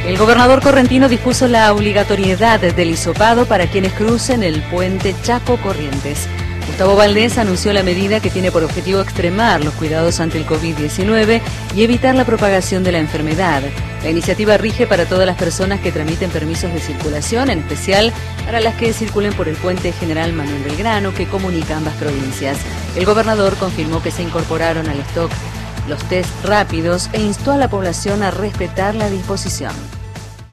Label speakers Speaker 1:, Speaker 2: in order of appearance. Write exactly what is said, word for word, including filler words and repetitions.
Speaker 1: El gobernador correntino dispuso la obligatoriedad del hisopado para quienes crucen el puente Chaco-Corrientes. Gustavo Valdés anunció la medida que tiene por objetivo extremar los cuidados ante el COVID diecinueve y evitar la propagación de la enfermedad. La iniciativa rige para todas las personas que tramiten permisos de circulación, en especial para las que circulen por el puente General Manuel Belgrano, que comunica ambas provincias. El gobernador confirmó que se incorporaron al stock los test rápidos e instó a la población a respetar la disposición.